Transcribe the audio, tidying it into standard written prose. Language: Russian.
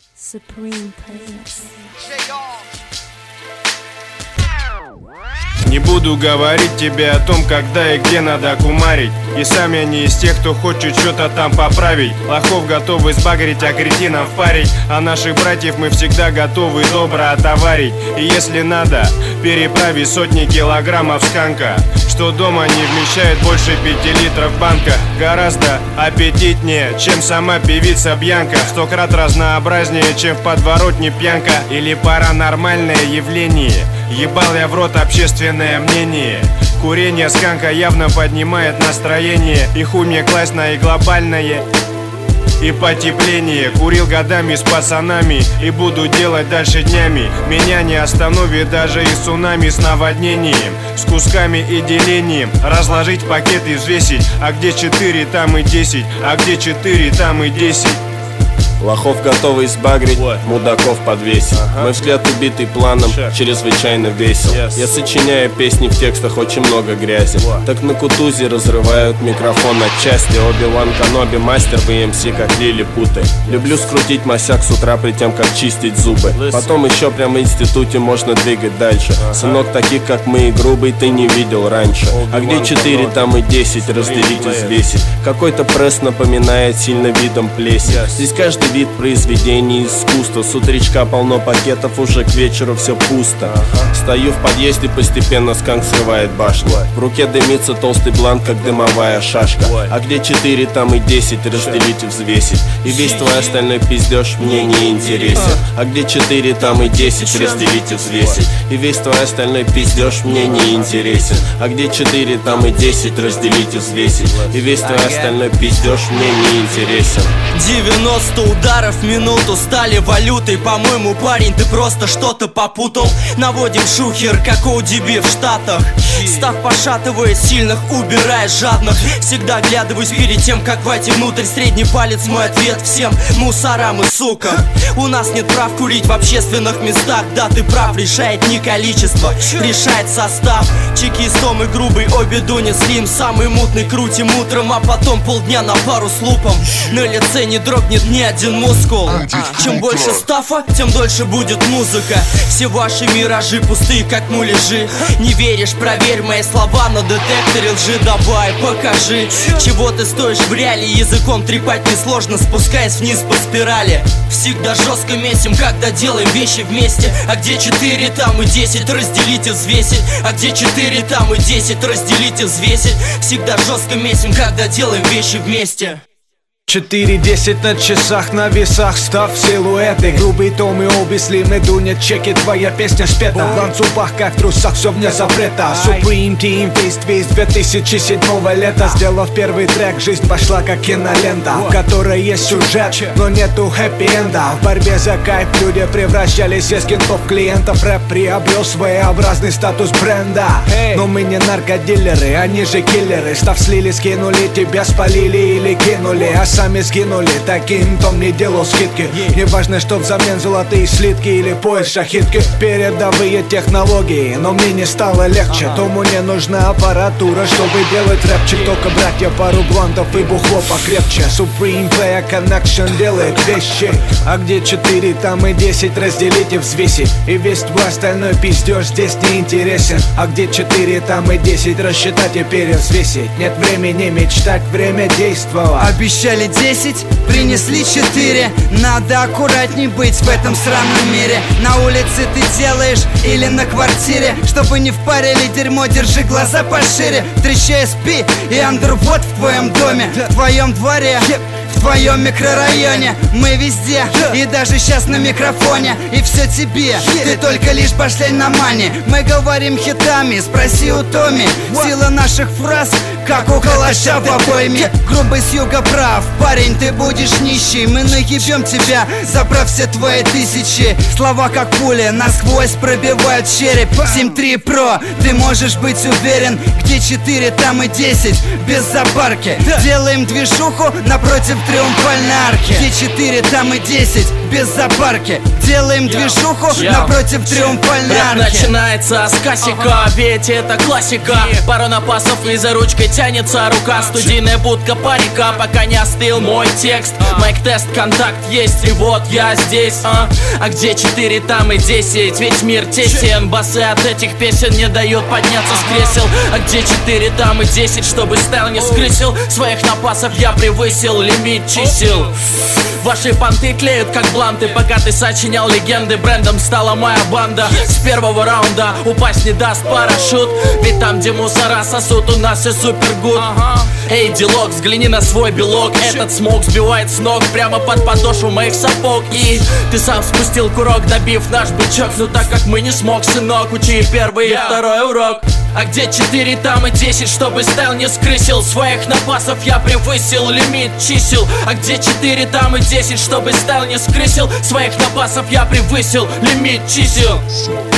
Supreme Players. Не буду говорить тебе о том, когда и где надо кумарить. И сам я не из тех, кто хочет что-то там поправить. Лохов готовы сбагрить, а кретинов впарить. А наших братьев мы всегда готовы добро отоварить. И если надо, переправить сотни килограммов сканка, что дома не вмещает больше 5 литров банка. Гораздо аппетитнее, чем сама певица Бьянка. 100 крат разнообразнее, чем в подворотне пьянка или паранормальное явление. Ебал я в рот общественное мнение. Курение сканка явно поднимает настроение. И хуй мне класть на и глобальное, и потепление. Курил годами с пацанами и буду делать дальше днями. Меня не остановит даже и цунами с наводнением, с кусками и делением. Разложить пакет и взвесить. А где 4, там и 10. А где 4, там и 10. Лохов готовы сбагрить, мудаков подвесить. Мой взгляд убитый планом, чрезвычайно весел. Я сочиняю песни, в текстах очень много грязи. Так на Кутузе разрывают микрофон от части. Оби-Ван Каноби, мастер в EMC, как лилипуты. Люблю скрутить масяк с утра, при тем как чистить зубы. Потом еще прямо в институте можно двигать дальше. Сынок, таких как мы и грубый ты не видел раньше. А где 4, там и 10, разделить и взвесить. Какой-то пресс напоминает сильно видом плесень. Здесь каждый вид произведений искусства. С утречка полно пакетов, уже к вечеру все пусто. Стою в подъезде, постепенно сканк срывает башню. В руке дымится толстый бланк, как дымовая шашка. А где 4, там и 10, разделить и взвесить. И весь твой остальной пиздеж мне не интересен. А где 4, там и 10, разделить и взвесить. И весь твой остальной пиздеж мне не интересен. А где 4, там и 10, разделить и взвесить. И весь твой остальной пиздеж мне не интересен. 90 ударов в минуту стали валютой. По-моему, парень, ты просто что-то попутал. Наводим шухер, как ODB в Штатах. Став пошатывает сильных, убирая жадных. Всегда оглядываюсь перед тем, как войти внутрь. Средний палец мой ответ всем мусорам и сукам. У нас нет прав курить в общественных местах. Да, ты прав, решает не количество, решает состав. Чекистом и грубый Оби-Дуни Слим. Самый мутный крутим утром, а потом полдня на пару с лупом. На лице не дрогнет ни один мускул. Чем больше стафа, тем дольше будет музыка. Все ваши миражи пустые, как муляжи. Не веришь, проверь мои слова на детекторе лжи. Давай, покажи, чего ты стоишь в реале. Языком трепать несложно, спускаясь вниз по спирали. Всегда жестко месим, когда делаем вещи вместе. А где 4, там и 10, разделить и взвесить. А где 4, там и 10, разделить и взвесить. Всегда жестко месим, когда делаем вещи вместе. 4:10 на часах, на весах, став силуэты. Грубый Том и Оби Слим и Дуня, чеки, твоя песня спета. В ланцюгах, как в трусах, все вне запрета. Supreme Team, Face 2007 лета. Сделав первый трек, жизнь пошла как кинолента, в которой есть сюжет, но нету хэппи-энда. В борьбе за кайф люди превращались из кентов в клиентов. Рэп приобрел своеобразный статус бренда. Но мы не наркодилеры, они же киллеры. Став слили, скинули, тебя спалили или кинули, а сами сгинули. Таким Том не делал скидки. Не важно, что взамен золотые слитки или пояс шахитки. Передовые технологии, но мне не стало легче. Тому не нужна аппаратура, чтобы делать рэпчик. Только братья, пару блантов и бухло покрепче. Supreme Player Connection делает вещи. А где 4, там и 10, разделить и взвесить. И весь твой остальной пиздеж здесь не интересен. А где 4, там и 10, рассчитать и перевзвесить. Нет времени мечтать, время действовать. Обещали 10, принесли 4. Надо аккуратней быть в этом сраном мире. На улице ты делаешь или на квартире? Чтобы не впарили дерьмо, держи глаза пошире. Встречай спи и андервод в твоем доме, в твоем дворе, в твоем микрорайоне. Мы везде, и даже сейчас на микрофоне. И все тебе, ты только лишь пошлянь на мане. Мы говорим хитами, спроси у Томи. Сила наших фраз, как у калаша в обойме. Грубый с юга прав, парень, ты будешь нищий. Мы наебем тебя, забрав все твои тысячи. Слова как пули, насквозь пробивают череп. 7.3 Pro, ты можешь быть уверен. Где 4, там и 10, без запарки. Делаем движуху напротив триумфальной арке. Где 4, там и 10, без запарки. Делаем движуху напротив триумфальной арки. Начинается с кассика, ведь это классика. Пару напасов и за ручкой тянется рука. Студийная будка парика, пока не остыл мой текст. Майк-тест, контакт есть, и вот я здесь. А где 4, там и 10, ведь мир тесен. Басы от этих песен не дают подняться с кресел. А где 4, там и 10, чтобы стайл не скрысил. Своих напасов я превысил лимит чисел. Ваши понты тлеют как бланты, пока ты сочинял легенды. Брендом стала моя банда. С первого раунда упасть не даст парашют, ведь там, где мусора сосут, у нас все супер гуд. Эй, Дилок, взгляни на свой белок. Этот смог сбивает с ног прямо под подошву моих сапог. И ты сам спустил курок, добив наш бычок. Ну так как мы не смог, сынок, учи первый и второй урок. А где 4, там и 10, чтобы стайл не скрысил. Своих напасов я превысил лимит чисел. А где 4, там и 10, чтобы стайл не скрысил. Своих напасов я превысил лимит чисел.